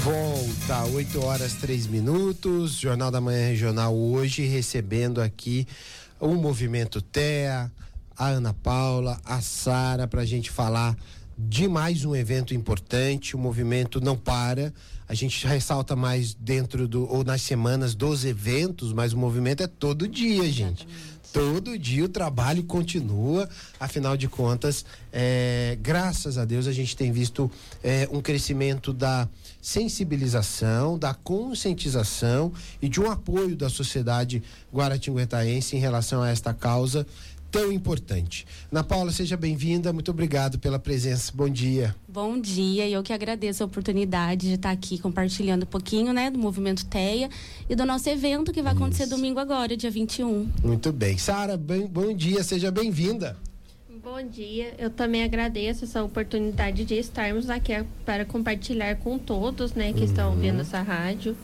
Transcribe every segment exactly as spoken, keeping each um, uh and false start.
volta, oito horas, três minutos, Jornal da Manhã Regional hoje, recebendo aqui o Movimento T E A, a Ana Paula, a Sara, pra gente falar de mais um evento importante. O movimento não para, a gente ressalta mais dentro do, ou nas semanas dos eventos, mas o movimento é todo dia, gente. Exatamente. Todo dia o trabalho continua, afinal de contas, é, graças a Deus a gente tem visto é, um crescimento da sensibilização, da conscientização e de um apoio da sociedade guaratinguetaense em relação a esta causa tão importante. Ana Paula, seja bem-vinda, muito obrigado pela presença, bom dia. Bom dia, eu que agradeço a oportunidade de estar aqui compartilhando um pouquinho, né, do Movimento T E A e do nosso evento que vai Isso. acontecer domingo agora, dia vinte e um. Muito bem. Sara, bem, bom dia, seja bem-vinda. Bom dia, eu também agradeço essa oportunidade de estarmos aqui para compartilhar com todos, né, que uhum. estão ouvindo essa rádio.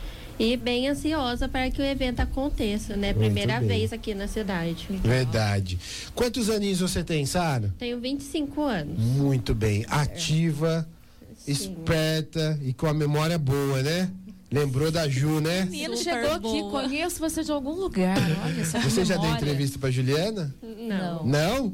E bem ansiosa para que o evento aconteça, né? Primeira vez aqui na cidade. Verdade. Quantos aninhos você tem, Sara? Tenho vinte e cinco anos. Muito bem. Ativa, Sim. esperta e com a memória boa, né? Lembrou da Ju, né? Menino, chegou boa. Aqui, conheço você de algum lugar. Olha, essa você memória. Já deu entrevista pra Juliana? Não. Não?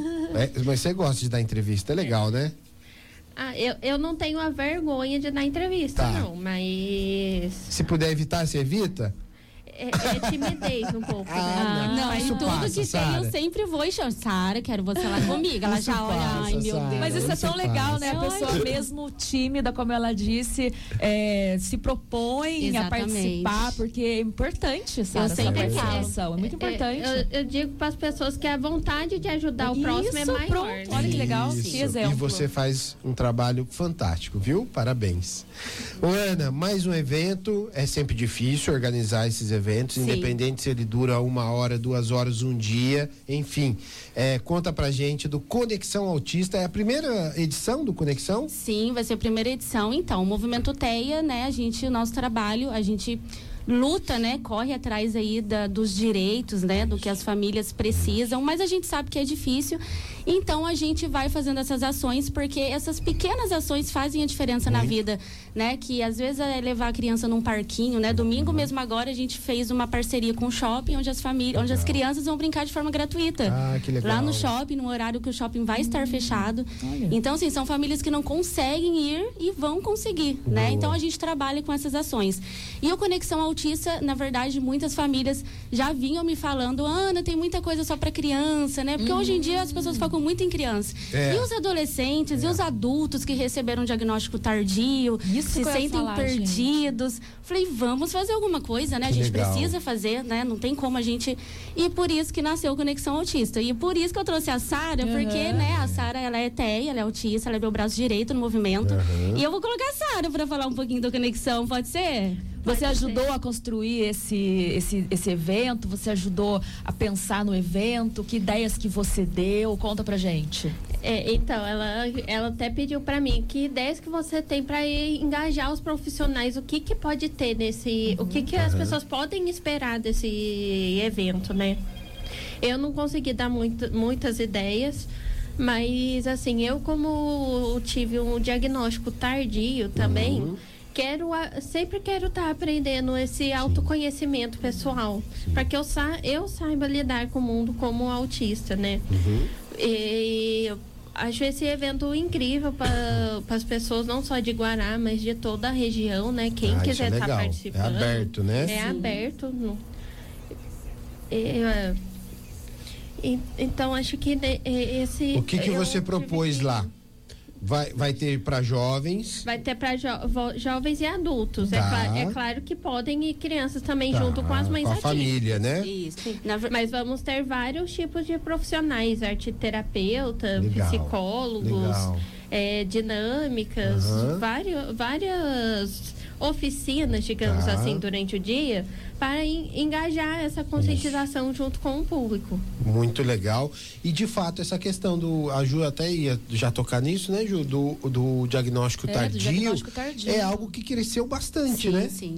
é, mas você gosta de dar entrevista, é legal, né? Ah, eu, eu não tenho a vergonha de dar entrevista, tá. não, mas... Se puder evitar, você evita? É, é timidez um pouco, ah, né? Não, não mas tudo passa, que Sarah. tem eu sempre vou e chamo. Sara, quero você lá comigo. Ela isso já olha, passa, ai meu Sarah, Deus. Mas isso é tão legal, passa. né? A pessoa Ai. mesmo tímida, como ela disse, é, se propõe Exatamente. a participar, porque é importante, Sara, essa participação. É, é muito importante. É, eu, eu digo para as pessoas que a vontade de ajudar o isso, próximo é maior. Pronto. Né? Olha que legal, isso. que exemplo. E você faz um trabalho fantástico, viu? Parabéns. Ô, Ana, mais um evento, é sempre difícil organizar esses eventos, Sim. independente se ele dura uma hora, duas horas, um dia, enfim. É, conta pra gente do Conexão Autista. É a primeira edição do Conexão? Sim, vai ser a primeira edição. Então, o Movimento T E A, né? A gente, o nosso trabalho, a gente luta, né? Corre atrás aí da, dos direitos, né? Do que as famílias precisam, mas a gente sabe que é difícil. Então, a gente vai fazendo essas ações, porque essas pequenas ações fazem a diferença Muito. na vida, né? Que às vezes é levar a criança num parquinho, né? Domingo mesmo agora a gente fez uma parceria com o shopping, onde as famílias, onde as crianças vão brincar de forma gratuita. Ah, que legal. Lá no shopping, no horário que o shopping vai estar fechado. Olha. Então, assim, são famílias que não conseguem ir e vão conseguir, Boa. né? Então, a gente trabalha com essas ações. E o Conexão Autista, na verdade, muitas famílias já vinham me falando, Ana, tem muita coisa só para criança, né? Porque uhum. hoje em dia as pessoas focam muito em criança. É. E os adolescentes, é. e os adultos que receberam um diagnóstico tardio, Isso se sentem falar, perdidos. Gente. Falei, vamos fazer alguma coisa, né? Que a gente legal. precisa fazer, né? Não tem como a gente... E por isso que nasceu o Conexão Autista. E por isso que eu trouxe a Sara, uhum. porque, né? A Sara, ela é T E A, ela é autista, ela é meu braço direito no movimento. Uhum. E eu vou colocar a Sara para falar um pouquinho do Conexão, pode ser? Você ajudou a construir esse, esse, esse evento? Você ajudou a pensar no evento? Que ideias que você deu? Conta pra gente. É, então, ela, ela até pediu pra mim que ideias que você tem pra engajar os profissionais, o que que pode ter nesse, uhum. o que que as uhum. pessoas podem esperar desse evento, né? Eu não consegui dar muito, muitas ideias, mas assim, eu como tive um diagnóstico tardio também, uhum. Quero, sempre quero estar tá aprendendo esse autoconhecimento pessoal, para que eu, sa eu saiba lidar com o mundo como autista, né? Uhum. E eu acho esse evento incrível para as pessoas, não só de Guará, mas de toda a região, né? Quem ah, quiser estar é tá participando. É aberto, né? É Sim. aberto. No, é, é, então, acho que esse... O que que você propôs que... lá? Vai, vai ter para jovens? Vai ter para jo jovens e adultos. Tá. É, cla é claro que podem ir crianças também tá. junto com as mães com a ativas. família, né? Isso. Mas vamos ter vários tipos de profissionais, arteterapeuta, Legal. psicólogos, Legal. É, dinâmicas, uhum. vários, várias oficinas, digamos tá. assim, durante o dia, para engajar essa conscientização Isso. junto com o público. Muito legal. E de fato, essa questão do. A Ju até ia já tocar nisso, né, Ju? Do, do, diagnóstico, é, tardio, do diagnóstico tardio. É algo que cresceu bastante, sim, né? Sim.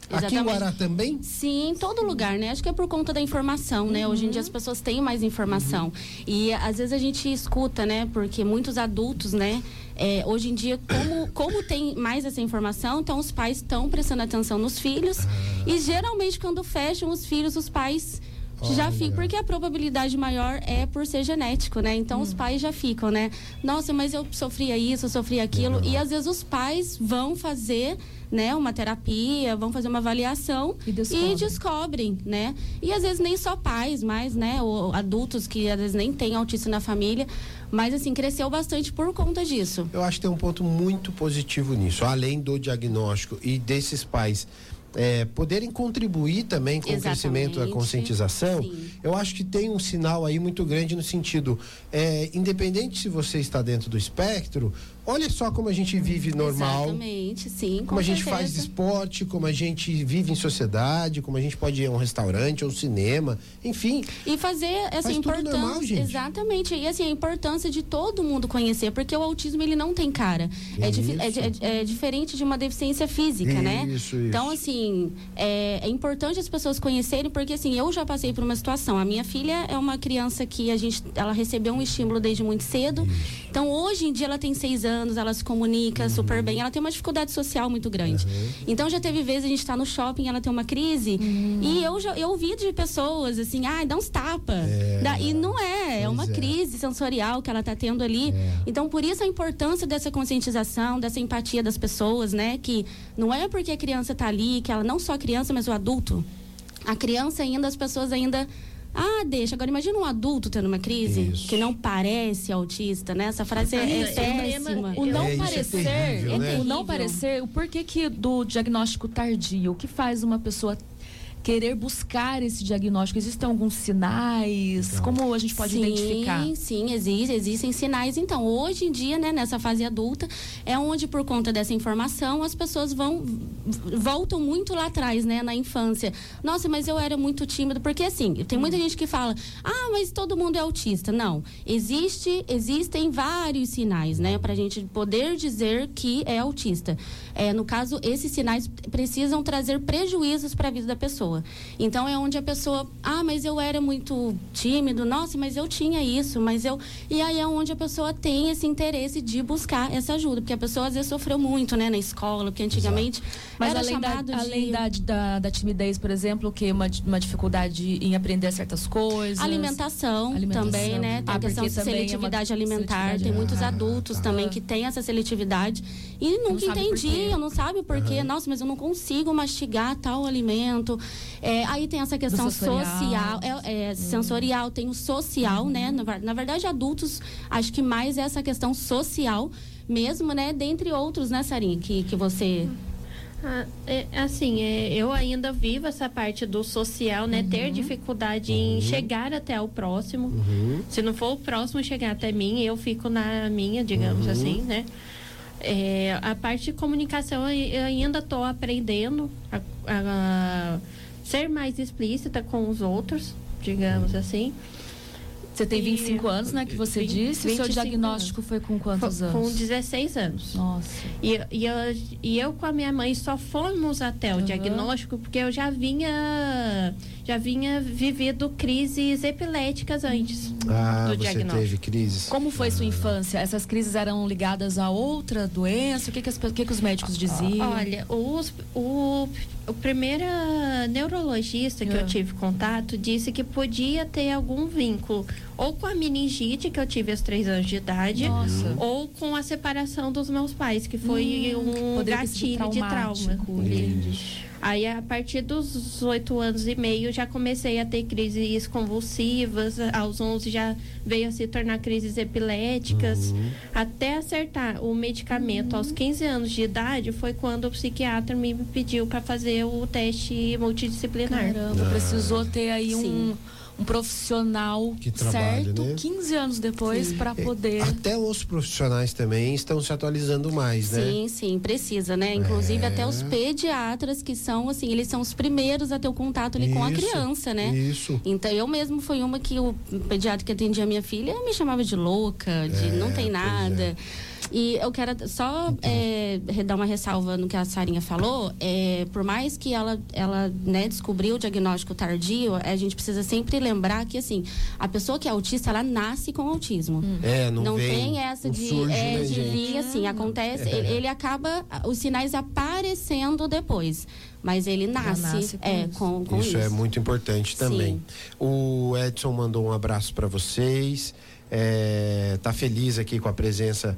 Aqui em Guará também? Sim, em todo lugar, né? Acho que é por conta da informação, né? Hoje em dia as pessoas têm mais informação. Uhum. E às vezes a gente escuta, né? Porque muitos adultos, né? É, hoje em dia, como, como tem mais essa informação, então os pais estão prestando atenção nos filhos. Ah. E geralmente quando fecham os filhos, os pais... Olha. Já ficam, porque a probabilidade maior é por ser genético, né? Então hum. os pais já ficam, né? Nossa, mas eu sofria isso, eu sofria aquilo. Uhum. E às vezes os pais vão fazer, né, uma terapia, vão fazer uma avaliação e descobrem. e descobrem, né? E às vezes nem só pais, mas, né, ou adultos que às vezes nem têm autista na família, mas assim, cresceu bastante por conta disso. Eu acho que tem um ponto muito positivo nisso, além do diagnóstico e desses pais É, poderem contribuir também com Exatamente. o crescimento da conscientização. Sim. Eu acho que tem um sinal aí muito grande no sentido, é, independente se você está dentro do espectro, olha só como a gente vive normal. Exatamente, sim. Como com a gente certeza. faz esporte, como a gente vive em sociedade, como a gente pode ir a um restaurante ou um cinema, enfim. E fazer essa faz importância. Tudo normal, gente. Exatamente. E assim, a importância de todo mundo conhecer, porque o autismo ele não tem cara. É, dif é, é, é diferente de uma deficiência física, isso, né? Isso. Então, assim, é, é importante as pessoas conhecerem, porque assim, eu já passei por uma situação. A minha filha é uma criança que a gente, ela recebeu um estímulo desde muito cedo. Isso. Então, hoje em dia ela tem seis anos, ela se comunica uhum. super bem, ela tem uma dificuldade social muito grande. Uhum. Então, já teve vezes a gente tá no shopping, ela tem uma crise, uhum. e eu já eu ouvi de pessoas assim, ai, ah, dá uns tapas. É. Dá, e não é, é uma é. crise sensorial que ela tá tendo ali. É. Então, por isso a importância dessa conscientização, dessa empatia das pessoas, né? Que não é porque a criança tá ali, que ela não só a criança, mas o adulto. A criança ainda, as pessoas ainda... Ah, deixa. Agora, imagina um adulto tendo uma crise Isso. que não parece autista, né? Essa frase é, é péssima. O não é, parecer, é terrível, né? o não parecer, o porquê que do diagnóstico tardio, o que faz uma pessoa querer buscar esse diagnóstico? Existem alguns sinais? Então, como a gente pode sim, identificar? Sim, sim, existe, existem sinais. Então, hoje em dia, né, nessa fase adulta, é onde, por conta dessa informação, as pessoas vão, voltam muito lá atrás, né, na infância. Nossa, mas eu era muito tímido, porque assim, tem muita gente que fala, ah, mas todo mundo é autista. Não, existe, existem vários sinais, né, pra gente poder dizer que é autista. É, no caso, esses sinais precisam trazer prejuízos para a vida da pessoa. Então é onde a pessoa, ah, mas eu era muito tímido, nossa, mas eu tinha isso, mas eu... E aí é onde a pessoa tem esse interesse de buscar essa ajuda, porque a pessoa às vezes sofreu muito, né, na escola, porque antigamente Exato. Mas era além, chamado da, de... além da, da, da timidez, por exemplo, que uma, uma dificuldade em aprender certas coisas. Alimentação, Alimentação. também, né? Tem ah, a questão de seletividade é alimentar, seletividade tem muitos ah, adultos ah, também ah. que têm essa seletividade e nunca não entendiam, não sabe por quê. Uhum. Nossa, mas eu não consigo mastigar tal alimento. É, aí tem essa questão social, é, é, sensorial, hum. tem o social, uhum. né? Na, na verdade, adultos, acho que mais é essa questão social mesmo, né? Dentre outros, né, Sarinha, que, que você... Ah, é, assim, é, eu ainda vivo essa parte do social, né? Uhum. Ter dificuldade uhum. em chegar até o próximo. Uhum. Se não for o próximo chegar até mim, eu fico na minha, digamos uhum. assim, né? É, a parte de comunicação eu ainda estou aprendendo a, a, a ser mais explícita com os outros, digamos assim. Você tem vinte e cinco e, anos, né, que você vinte, disse? O seu diagnóstico anos. foi com quantos foi, anos? Com dezesseis anos. Nossa. E, e, eu, e eu com a minha mãe só fomos até o uhum. diagnóstico porque eu já vinha já vinha vivido crises epiléticas antes ah, do você diagnóstico. Teve crises? Como foi ah. sua infância? Essas crises eram ligadas a outra doença? O que que, as, o que, que os médicos diziam? Olha, os, o, o primeiro neurologista que uhum. eu tive contato disse que podia ter algum vínculo ou com a meningite que eu tive aos três anos de idade, Nossa. ou com a separação dos meus pais, que foi hum, um gatilho de trauma. Aí, a partir dos oito anos e meio, já comecei a ter crises convulsivas. Aos onze já veio a se tornar crises epiléticas. Uhum. Até acertar o medicamento uhum. aos quinze anos de idade, foi quando o psiquiatra me pediu para fazer o teste multidisciplinar. Caramba, ah. precisou ter aí Sim. um... um profissional que trabalha, certo, né? quinze anos depois para poder... Até os profissionais também estão se atualizando mais, né? Sim, sim, precisa, né? Inclusive é. até os pediatras que são, assim, eles são os primeiros a ter o contato ali isso, com a criança, né? Isso. Então, eu mesmo fui uma que o pediatra que atendia a minha filha me chamava de louca, de é, não tem nada... E eu quero só é, dar uma ressalva no que a Sarinha falou. É, por mais que ela, ela né, descobriu o diagnóstico tardio, a gente precisa sempre lembrar que, assim, a pessoa que é autista, ela nasce com autismo. Hum. É, não, não vem, tem essa não de, surge, é, né, de gente? vir, assim, acontece, É. ele, ele acaba, os sinais aparecendo depois. Mas ele nasce, nasce com é, isso. com, com isso. isso. é muito importante também. Sim. O Edson mandou um abraço para vocês. É, tá feliz aqui com a presença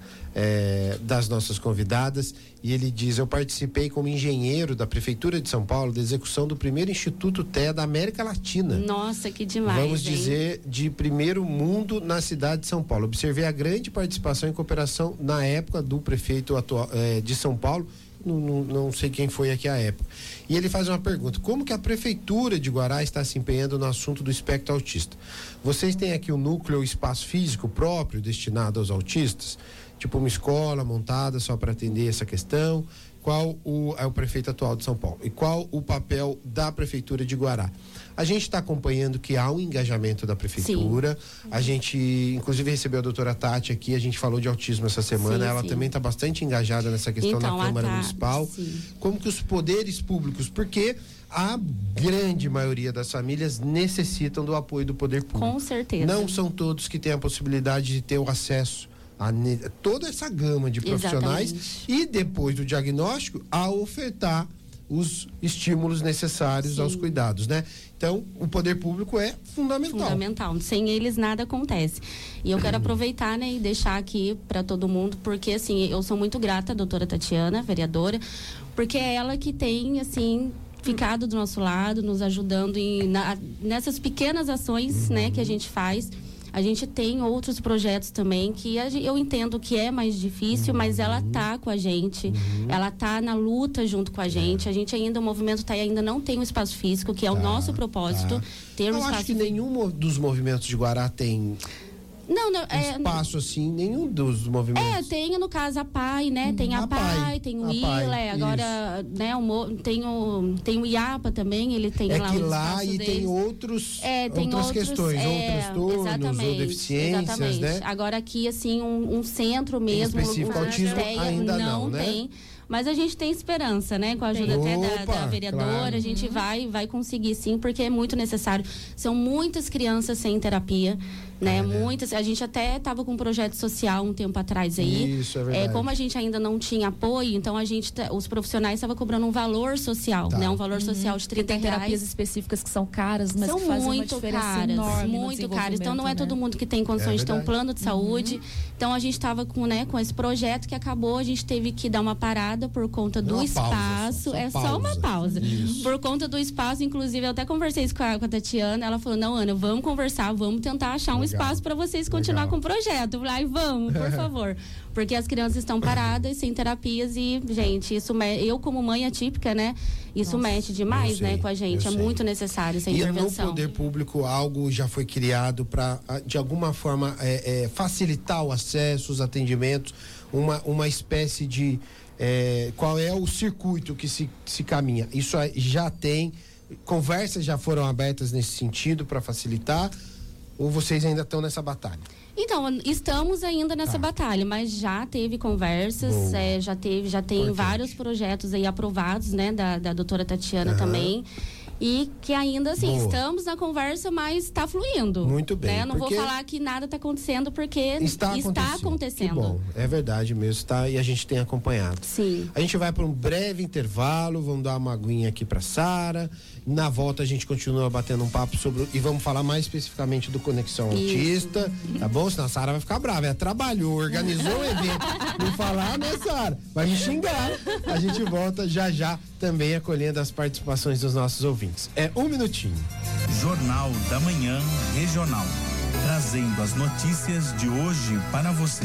é, das nossas convidadas e ele diz: eu participei como engenheiro da Prefeitura de São Paulo da execução do primeiro Instituto T E A da América Latina. Nossa, que demais. Vamos hein? dizer, de primeiro mundo na cidade de São Paulo. Observei a grande participação e cooperação na época do prefeito atual, é, de São Paulo. Não, não, não sei quem foi aqui à época. E ele faz uma pergunta: como que a Prefeitura de Guará está se empenhando no assunto do espectro autista? Vocês têm aqui um núcleo ou espaço físico próprio destinado aos autistas? Tipo uma escola montada só para atender essa questão? Qual o, é o prefeito atual de São Paulo? E qual o papel da Prefeitura de Guará? A gente está acompanhando que há um engajamento da Prefeitura. Sim. A gente, inclusive, recebeu a doutora Tati aqui, a gente falou de autismo essa semana. Sim, ela sim. também está bastante engajada nessa questão então, na Câmara tá, Municipal. Sim. Como que os poderes públicos, porque a grande maioria das famílias necessitam do apoio do poder público. Com certeza. Não são todos que têm a possibilidade de ter o acesso a toda essa gama de profissionais. Exatamente. E depois do diagnóstico, a ofertar os estímulos necessários Sim. aos cuidados, né? Então, o poder público é fundamental. Fundamental. Sem eles nada acontece. E eu quero aproveitar, né, e deixar aqui para todo mundo, porque assim, eu sou muito grata à doutora Tatiana, vereadora, porque é ela que tem, assim, ficado do nosso lado, nos ajudando em, na, nessas pequenas ações, uhum. né, que a gente faz. A gente tem outros projetos também que a, eu entendo que é mais difícil, uhum. mas ela tá com a gente, uhum. ela tá na luta junto com a gente. É. A gente ainda, o movimento tá, ainda não tem um espaço físico, que é tá, o nosso propósito, tá. ter um eu espaço. Eu acho que nenhum dos movimentos de Guará tem... Não, não, é, espaço assim, nenhum dos movimentos. É, tem no caso a P A I, né? Tem a, a P A I, tem o I L A, é, agora, né, o, tem, o, tem o I A P A também, ele tem é lá que os lá e deles. tem outros, é, tem outras outros, questões, é, outros turnos, ou deficiências, exatamente. né? Agora aqui, assim, um, um centro mesmo, em específico, um, autismo ainda não, não né? tem. Mas a gente tem esperança, né? Com a ajuda Opa, até da, da vereadora, claro. A gente uhum. vai, vai conseguir sim, porque é muito necessário. São muitas crianças sem terapia, né? É, né? Muitas. A gente até estava com um projeto social um tempo atrás aí. Isso, é verdade. É, como a gente ainda não tinha apoio, então a gente, os profissionais estavam cobrando um valor social, tá. né? Um valor uhum. social de trinta reais. Tem terapias específicas que são caras, mas são que fazem muito uma diferença caras, enorme muito caras. Então não é né? todo mundo que tem condições é de ter um plano de saúde. Uhum. Então a gente estava com, né, com esse projeto que acabou, a gente teve que dar uma parada por conta do uma espaço. Pausa, só, só é pausa. só uma pausa. Isso. Por conta do espaço, inclusive, eu até conversei isso com a, com a Tatiana. Ela falou: não, Ana, vamos conversar, vamos tentar achar um Legal. espaço para vocês continuar Legal. com o projeto. Eu falei: ai, vamos, por favor. Porque as crianças estão paradas, sem terapias e, gente, isso eu como mãe atípica, né? Isso Nossa, mexe demais, sei, né, com a gente. É sei. muito necessário essa e intervenção. E no poder público algo já foi criado para, de alguma forma, é, é, facilitar o acesso, os atendimentos, uma, uma espécie de... É, qual é o circuito que se, se caminha? Isso já tem, conversas já foram abertas nesse sentido para facilitar, ou vocês ainda estão nessa batalha? Então, estamos ainda nessa ah. batalha, mas já teve conversas, é, já teve, já tem Importante. vários projetos aí aprovados, né, da, da doutora Tatiana uhum. também. E que ainda assim, Boa. estamos na conversa, mas está fluindo. Muito bem. Né? Não vou falar que nada está acontecendo, porque está, está acontecendo. Que bom, é verdade mesmo, tá? E a gente tem acompanhado. Sim. A gente vai para um breve intervalo, vamos dar uma aguinha aqui para Sara. Na volta a gente continua batendo um papo sobre, e vamos falar mais especificamente do Conexão Isso. Autista, tá bom? Senão a Sara vai ficar brava. Ela trabalhou, organizou o evento. Não falar, né, Sara? Vai me xingar. A gente volta já já também acolhendo as participações dos nossos ouvintes. É um minutinho. Jornal da Manhã Regional. Trazendo as notícias de hoje para você.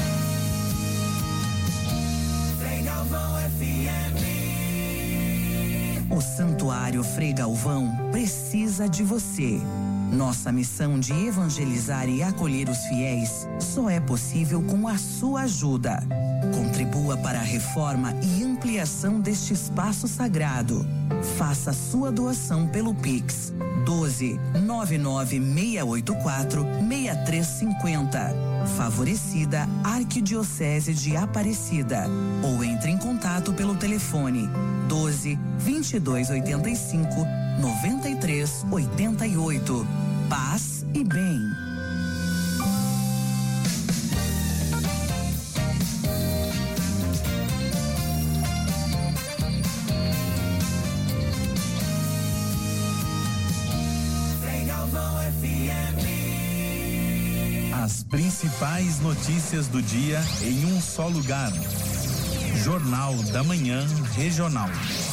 Frei Galvão F M. O Santuário Frei Galvão precisa de você. Nossa missão de evangelizar e acolher os fiéis só é possível com a sua ajuda. Contribua para a reforma e ampliação deste espaço sagrado. Faça sua doação pelo Pix doze, nove nove seis oito quatro, seis três cinco zero. Favorecida Arquidiocese de Aparecida. Ou entre em contato pelo telefone doze, vinte e dois, oitenta e cinco, noventa e três, oitenta e oito. Paz e bem. As principais notícias do dia em um só lugar. Jornal da Manhã Regional.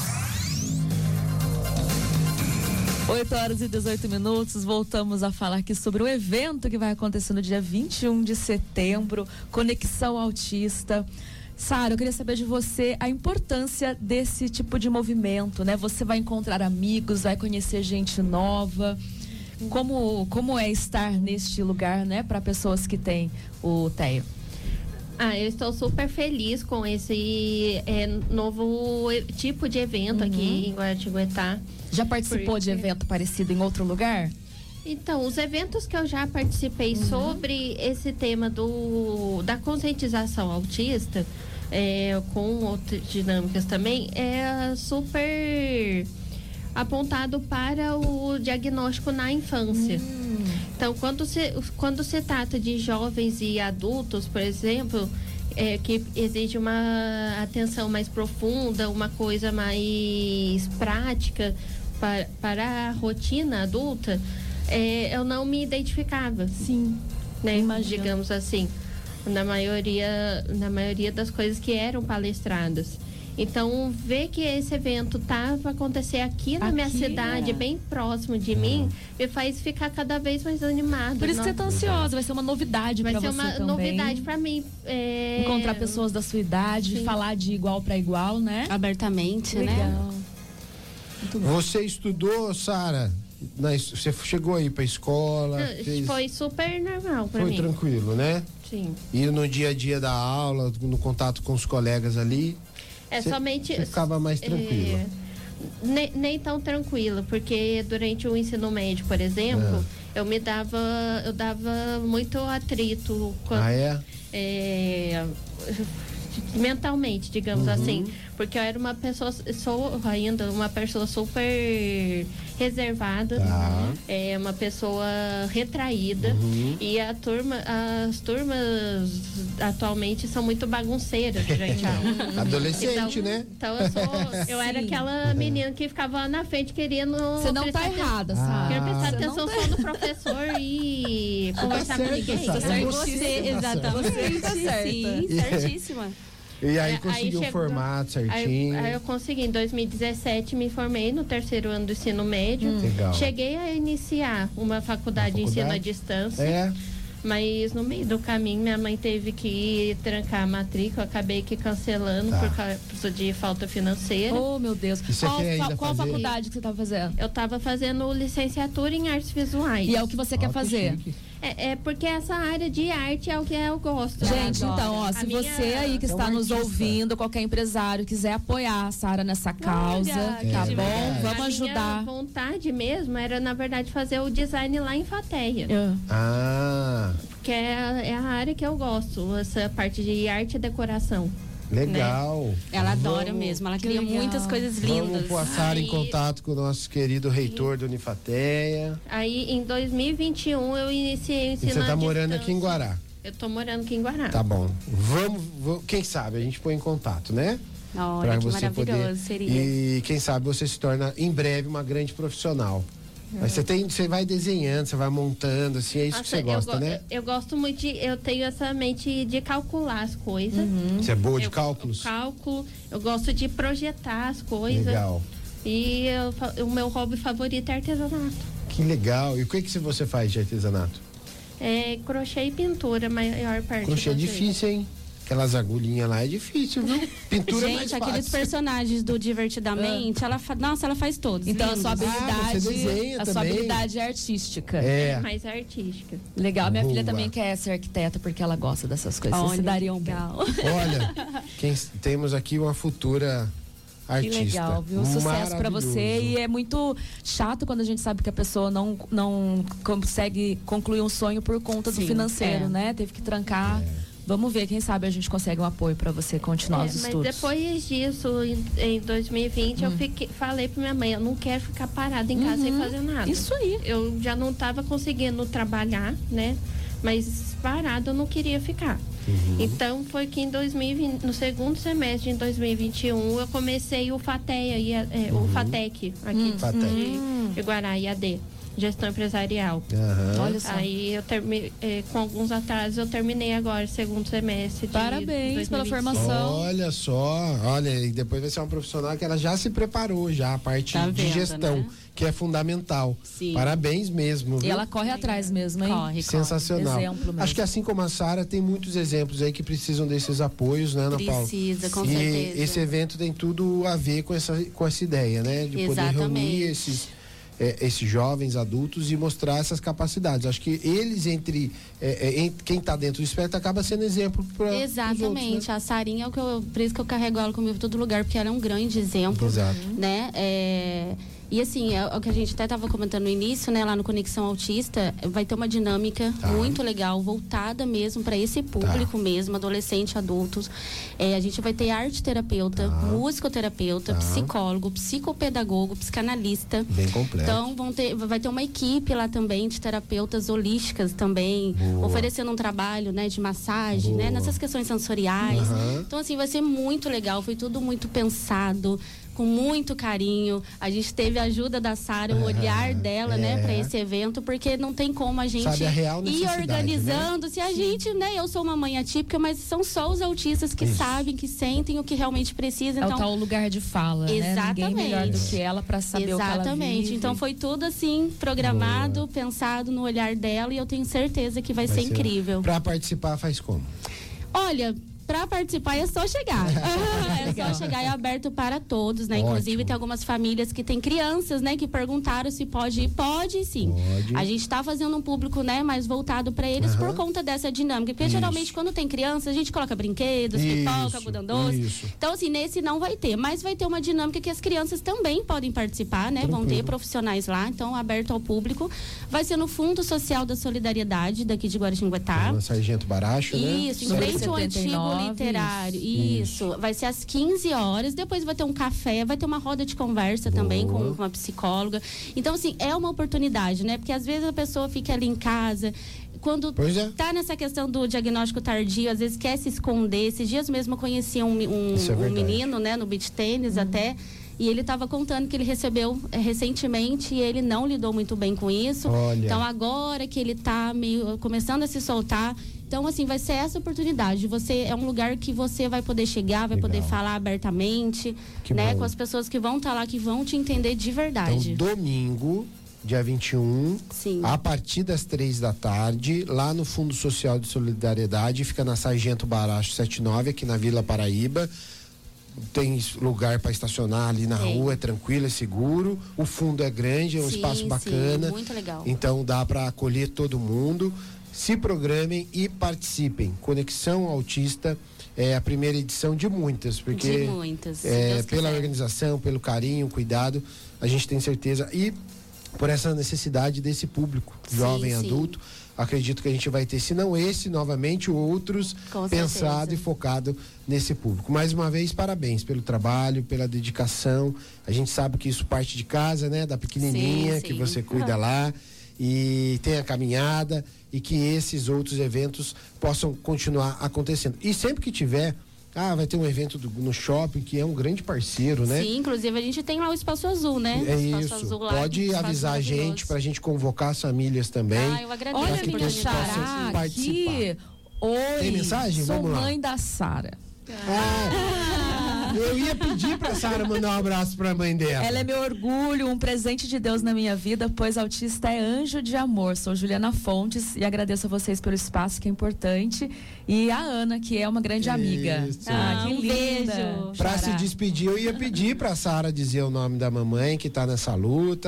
oito horas e dezoito minutos, voltamos a falar aqui sobre o evento que vai acontecer no dia vinte e um de setembro, Conexão Autista. Sara, eu queria saber de você a importância desse tipo de movimento, né? Você vai encontrar amigos, vai conhecer gente nova. Como, como é estar neste lugar, né, para pessoas que têm o T E A? Ah, eu estou super feliz com esse é, novo tipo de evento uhum. aqui em Guaratinguetá. Já participou Porque... de evento parecido em outro lugar? Então, os eventos que eu já participei uhum. sobre esse tema do, da conscientização autista, é, com outras dinâmicas também, é super apontado para o diagnóstico na infância. Hum. Então, quando se, quando se trata de jovens e adultos, por exemplo, é, que exige uma atenção mais profunda, uma coisa mais prática para, para a rotina adulta, é, eu não me identificava. Sim, né? Digamos assim, na maioria, na maioria das coisas que eram palestradas. Então, ver que esse evento tá para acontecer aqui na aqui, minha cidade, é. bem próximo de hum. mim, me faz ficar cada vez mais animada. Por isso que você tá ansiosa, vai ser uma novidade para você também. Vai ser uma novidade para mim. É... Encontrar pessoas da sua idade, Sim. falar de igual para igual, né? Abertamente, Legal. né? Muito bom. Você estudou, Sara? Você chegou aí para escola? Fez... Foi super normal para mim. Foi tranquilo, né? Sim. E no dia a dia da aula, no contato com os colegas ali? É cê, somente. Você ficava mais tranquila? É, nem, nem tão tranquila, porque durante o ensino médio, por exemplo, é. eu me dava, eu dava muito atrito. Quando, ah, é? é mentalmente, digamos uhum. assim, porque eu era uma pessoa, sou ainda uma pessoa super reservada, tá. é uma pessoa retraída uhum. e a turma, as turmas atualmente são muito bagunceiras, gente. Adolescente, então, né? Então eu sou, eu era aquela menina que ficava lá na frente querendo. Você não tá errada, sabe? Quero prestar atenção só no professor e conversar tá com ninguém. Tá certo, você, exatamente. Você tá certa. Sim, certíssima. E aí conseguiu o formato certinho. Aí, aí eu consegui, em dois mil e dezessete me formei no terceiro ano do ensino médio. Hum. Legal. Cheguei a iniciar uma faculdade, uma faculdade de ensino à distância. É. Mas no meio do caminho minha mãe teve que trancar a matrícula, acabei que cancelando tá. por causa de falta financeira. Oh, meu Deus. E qual qual, qual faculdade que você estava fazendo? Eu estava fazendo licenciatura em artes visuais. E é o que você oh, quer fazer? Que É, é porque essa área de arte é o que eu gosto. Gente, eu então, ó, se minha... você aí que está é um nos ouvindo, qualquer empresário quiser apoiar a Sara nessa causa, Olha, tá é. bom? Vamos a ajudar. A minha vontade mesmo era, na verdade, fazer o design lá em Fateia. É. Ah. Porque é, é a área que eu gosto, essa parte de arte e decoração. Legal. Né? Ela vamos, adora mesmo, ela cria muitas coisas lindas. Vamos pôr a Sara em contato com o nosso querido reitor da Unifateia. Aí, em dois mil e vinte e um, eu iniciei o ensino. E você tá morando distância. aqui em Guará? Eu tô morando aqui em Guará. Tá bom. Vamos, vamos quem sabe a gente põe em contato, né? Olha, pra que você maravilhoso poder, seria. E quem sabe você se torna em breve uma grande profissional. Uhum. Mas você tem, você vai desenhando, você vai montando, assim, é isso Nossa, que você gosta, eu, né? Eu gosto muito de, eu tenho essa mente de calcular as coisas. Uhum. Você é boa de eu, cálculos? Eu cálculo, eu gosto de projetar as coisas. Legal. E eu, o meu hobby favorito é artesanato. Que legal. E o que que você faz de artesanato? É crochê e pintura, maior parte. Crochê é difícil, hein? Aquelas agulhinhas lá é difícil, viu? Pintura Gente, é mais aqueles fácil. personagens do Divertidamente, ela fa... nossa, ela faz todos. Então lindos. a sua habilidade, ah, você desenha a também. sua habilidade é artística. É, é mais artística. Legal, minha Boa. filha também quer ser arquiteta porque ela gosta dessas coisas. Olha, Vocês se dariam legal. bem. Olha, quem, temos aqui uma futura artista. Que legal, viu? Sucesso pra você. E é muito chato quando a gente sabe que a pessoa não, não consegue concluir um sonho por conta Sim, do financeiro, é. né? Teve que trancar. É. Vamos ver, quem sabe a gente consegue um apoio para você continuar É, os mas estudos. depois disso, em, em dois mil e vinte, hum. eu fiquei, falei pra minha mãe, eu não quero ficar parada em casa uhum. sem fazer nada. Isso aí. Eu já não estava conseguindo trabalhar, né? Mas parada eu não queria ficar. Uhum. Então foi que em dois mil e vinte, no segundo semestre de dois mil e vinte e um, eu comecei o FATEA, é, uhum. o FATEC, aqui hum. de, FATEC. de Guará, I A D. Gestão empresarial. Uhum. Olha só. Aí eu terminei, eh, com alguns atrasos, eu terminei agora o segundo semestre. De Parabéns pela formação. Olha só, olha, e depois vai ser uma profissional que ela já se preparou, já a parte tá de vendo, gestão, né? Que é fundamental. Sim. Parabéns mesmo. Viu? E ela corre atrás mesmo, hein? Corre, sensacional. Corre. Exemplo mesmo. Acho que assim como a Sara, tem muitos exemplos aí que precisam desses apoios, né, Ana Paula? Precisa, com e certeza. Esse evento tem tudo a ver com essa, com essa ideia, né? De Exatamente. Poder reunir esses. É, esses jovens adultos e mostrar essas capacidades. Acho que eles, entre é, é, em, quem está dentro do espectro, acaba sendo exemplo para Exatamente. Outros, né? A Sarinha é o que eu, por isso que eu carrego ela comigo em todo lugar, porque ela é um grande exemplo. Exato. Né? É, e assim, é o que a gente até estava comentando no início, né? Lá no Conexão Autista, vai ter uma dinâmica tá. muito legal, voltada mesmo para esse público tá. mesmo, adolescente, adultos. É, a gente vai ter arte terapeuta, tá. musicoterapeuta, tá. psicólogo, psicopedagogo, psicanalista. Bem completo. Então, vão ter, vai ter uma equipe lá também de terapeutas holísticas também, Boa. oferecendo um trabalho, né, de massagem, Boa. né, nessas questões sensoriais. Uhum. Então, assim, vai ser muito legal, foi tudo muito pensado, com muito carinho. A gente teve a ajuda da Sara, o olhar dela, é. né, para esse evento, porque não tem como a gente Sabe a real ir organizando. Né? Se a gente, né, eu sou uma mãe atípica, mas são só os autistas que Isso. sabem, que sentem o que realmente precisa. Então, é o tal lugar de fala, Exatamente. né? Ninguém melhor do que ela para saber Exatamente. o que ela vive. Exatamente. Então foi tudo assim programado, Boa. pensado no olhar dela, e eu tenho certeza que vai, vai ser, ser incrível. Para participar faz como? Olha, para participar é só chegar. é só chegar, é aberto para todos, né? Ótimo. Inclusive tem algumas famílias que têm crianças, né? Que perguntaram se pode ir. Pode sim. Pode. A gente está fazendo um público, né? Mais voltado para eles uhum. por conta dessa dinâmica. Porque Isso. geralmente quando tem criança, a gente coloca brinquedos, Isso. pipoca, algodão doce. Isso. Então assim, nesse não vai ter. Mas vai ter uma dinâmica que as crianças também podem participar, né? Tranquilo. Vão ter profissionais lá. Então, aberto ao público. Vai ser no Fundo Social da Solidariedade, daqui de Guaratinguetá. Na Sargento Baracho, né? Isso, em frente ao antigo literário. Isso. Isso. Vai ser às quinze horas. Depois vai ter um café, vai ter uma roda de conversa Boa. também com uma psicóloga. Então, assim, é uma oportunidade, né? Porque às vezes a pessoa fica ali em casa. Quando é. tá nessa questão do diagnóstico tardio, às vezes quer se esconder. Esses dias mesmo eu conheci um, um, é um menino, né, no beach tênis hum. até. E ele estava contando que ele recebeu é, recentemente e ele não lidou muito bem com isso. Olha. Então, agora que ele está meio começando a se soltar. Então, assim, vai ser essa oportunidade. Você é um lugar que você vai poder chegar, vai Legal. poder falar abertamente, que né? Bom. Com as pessoas que vão estar tá lá, que vão te entender de verdade. Então, domingo, dia vinte e um, Sim. a partir das três da tarde, lá no Fundo Social de Solidariedade, fica na Sargento Baracho setenta e nove, aqui na Vila Paraíba. Tem lugar para estacionar ali na Sim. rua, é tranquilo, é seguro. O fundo é grande, é um sim, espaço bacana. Sim, muito legal. Então dá para acolher todo mundo. Se programem e participem. Conexão Autista é a primeira edição de muitas, porque de muitas, é, pela organização, pelo carinho, cuidado, a gente tem certeza e por essa necessidade desse público, sim, jovem, sim. adulto. Acredito que a gente vai ter, se não esse, novamente, outros Com pensado certeza. e focado nesse público. Mais uma vez, parabéns pelo trabalho, pela dedicação. A gente sabe que isso parte de casa, né? Da pequenininha, sim, sim. que você cuida uhum. lá. E tem a caminhada e que esses outros eventos possam continuar acontecendo. E sempre que tiver, ah, vai ter um evento do, no shopping, que é um grande parceiro, né? Sim, inclusive a gente tem lá o Espaço Azul, né? É o Espaço isso. Azul lá, Pode avisar a gente pra gente convocar as famílias também. Ah, eu agradeço. Olha, minha Xará aqui. Oi, tem mensagem? sou Vamos lá. mãe da Sara. Ah, eu ia pedir pra Sara mandar um abraço pra mãe dela. Ela é meu orgulho, um presente de Deus na minha vida, pois autista é anjo de amor. Sou Juliana Fontes e agradeço a vocês pelo espaço, que é importante. E a Ana, que é uma grande amiga. Isso. Ah, que um linda. beijo. Pra se despedir, eu ia pedir pra Sara dizer o nome da mamãe que tá nessa luta.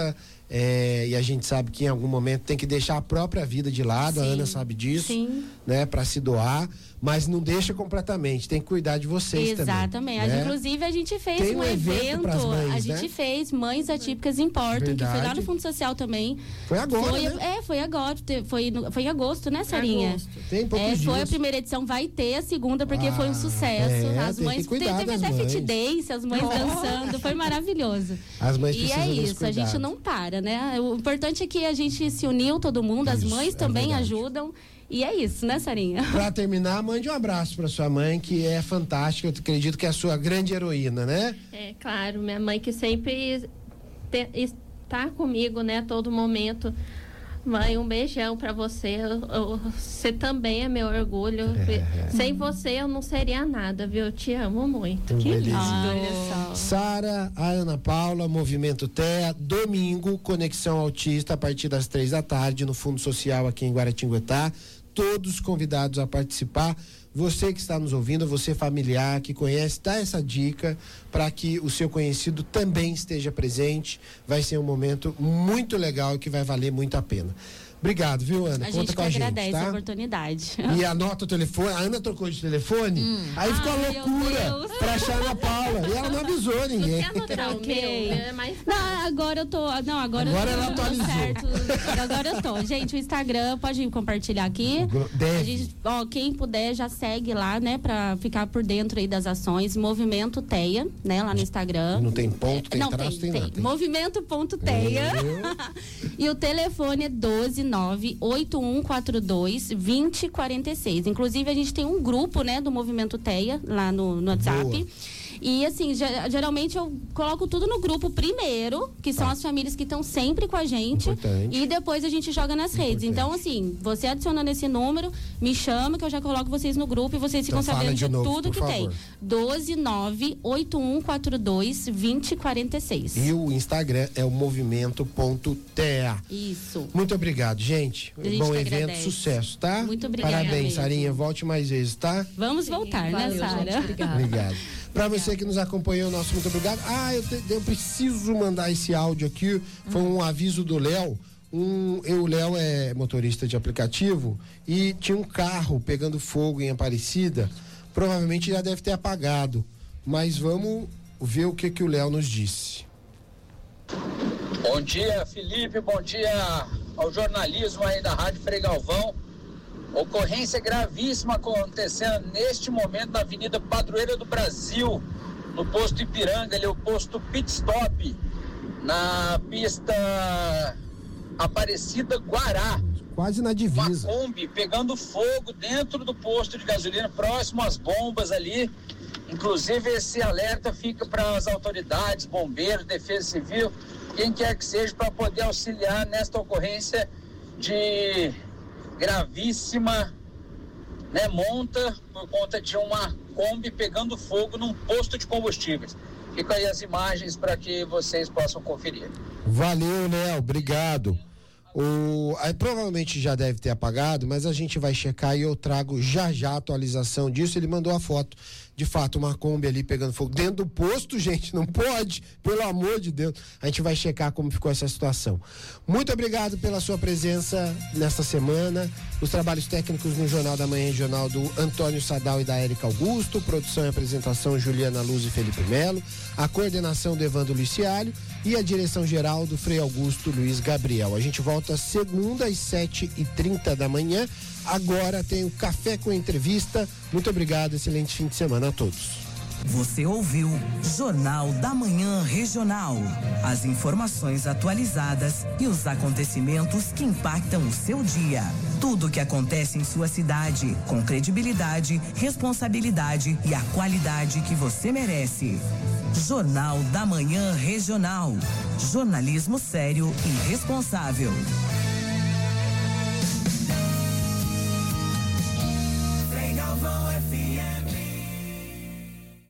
É, e a gente sabe que em algum momento tem que deixar a própria vida de lado, sim, a Ana sabe disso, sim, né, para se doar, mas não deixa completamente, tem que cuidar de vocês. Exatamente. também. Exatamente. Né? Inclusive a gente fez tem um, um evento, evento mães, a gente né? fez Mães Atípicas Importam, Verdade. que foi lá no Fundo Social também. Foi agora, foi, né? É, foi agora, foi, no, foi em agosto, né, Sarinha? Agosto. Tem poucos é, dias. Foi a primeira edição, vai ter a segunda, porque ah, foi um sucesso. É, as tem mães, que cuidar teve das até mães. fit dance, as mães dançando, foi maravilhoso. As mães E é precisam dos isso, a gente cuidados. não para, né? O importante é que a gente se uniu, todo mundo, as Isso, mães é também verdade. ajudam. E é isso, né, Sarinha? Pra terminar, mande um abraço pra sua mãe, que é fantástica. Eu acredito que é a sua grande heroína, né? É, claro, minha mãe que sempre te, está comigo, né, a todo momento. Mãe, um beijão pra você. Eu, eu, você também é meu orgulho. É. Sem você eu não seria nada, viu? Eu te amo muito. Um Que lindo. Olha só. Sara, a Ana Paula, Movimento T E A, domingo, Conexão Autista, a partir das três da tarde, no Fundo Social aqui em Guaratinguetá. Todos convidados a participar. Você que está nos ouvindo, você familiar que conhece, dá essa dica para que o seu conhecido também esteja presente. Vai ser um momento muito legal e que vai valer muito a pena. Obrigado, viu, Ana? A Conta gente com que a gente, agradece tá? a oportunidade. E anota o telefone. A Ana trocou de telefone, aí ficou Ai, meu loucura Deus. pra achar a Ana Paula. E ela não avisou ninguém. Quer anotar o Ok. meu? É mais Não, agora eu tô. Não, agora, Agora eu tô ela atualizou. certo. Agora eu tô. Gente, o Instagram, pode compartilhar aqui. Deve. A gente, ó, quem puder já segue lá, né, pra ficar por dentro aí das ações. Movimento Teia, né, lá no Instagram. Não tem ponto, tem Não, traço, tem, tem tem. nada. Tem. Movimento.teia. E o telefone é doze nove oito um quatro dois dois zero quatro seis. Inclusive, a gente tem um grupo, né, do Movimento Teia lá no, no WhatsApp. Boa. E assim, ge- geralmente eu coloco tudo no grupo primeiro, que são Tá. as famílias que estão sempre com a gente. Importante. E depois a gente joga nas redes. Importante. Então, assim, você adicionando esse número, me chama que eu já coloco vocês no grupo e vocês Então, ficam fala sabendo de de, novo, tudo por que favor. tem. doze nove oito um quatro dois dois zero quatro seis. E o Instagram é o movimento.tea. Isso. Muito obrigado, gente. A gente Bom que evento, agradece. sucesso, tá? Muito obrigada Parabéns, mesmo. Sarinha. Volte mais vezes, tá? Vamos voltar, Valeu, né, Sara? gente, obrigada. Obrigado. Pra você que nos acompanhou, nosso muito obrigado. Ah, eu, te- eu preciso mandar esse áudio aqui. Foi um aviso do Léo. Um, eu, o Léo é motorista de aplicativo e tinha um carro pegando fogo em Aparecida. Provavelmente já deve ter apagado. Mas vamos ver o que, que o Léo nos disse. Bom dia, Felipe. Bom dia ao jornalismo aí da Rádio Frei Galvão. Ocorrência gravíssima acontecendo neste momento na Avenida Padroeira do Brasil, no posto Ipiranga, ali o posto Pit Stop, na pista Aparecida Guará. Quase na Uma divisa. Kombi pegando fogo dentro do posto de gasolina, próximo às bombas ali. Inclusive, esse alerta fica para as autoridades, bombeiros, defesa civil, quem quer que seja, para poder auxiliar nesta ocorrência de gravíssima, né, monta por conta de uma Kombi pegando fogo num posto de combustíveis. Ficam aí as imagens para que vocês possam conferir. Valeu, Léo, obrigado. O, aí, provavelmente já deve ter apagado, mas a gente vai checar e eu trago já já a atualização disso. Ele mandou a foto, de fato, uma Kombi ali pegando fogo dentro do posto, gente, não pode, pelo amor de Deus. A gente vai checar como ficou essa situação. Muito obrigado pela sua presença nesta semana. Os trabalhos técnicos no Jornal da Manhã Regional do Antônio Sadal e da Érica Augusto, produção e apresentação Juliana Luz e Felipe Melo, a coordenação do Evandro Licialho e a direção geral do Frei Augusto Luiz Gabriel. A gente volta segunda às sete e trinta da manhã. Agora tem o Café com Entrevista. Muito obrigado, excelente fim de semana a todos. Você ouviu Jornal da Manhã Regional. As informações atualizadas e os acontecimentos que impactam o seu dia. Tudo o que acontece em sua cidade, com credibilidade, responsabilidade e a qualidade que você merece. Jornal da Manhã Regional. Jornalismo sério e responsável.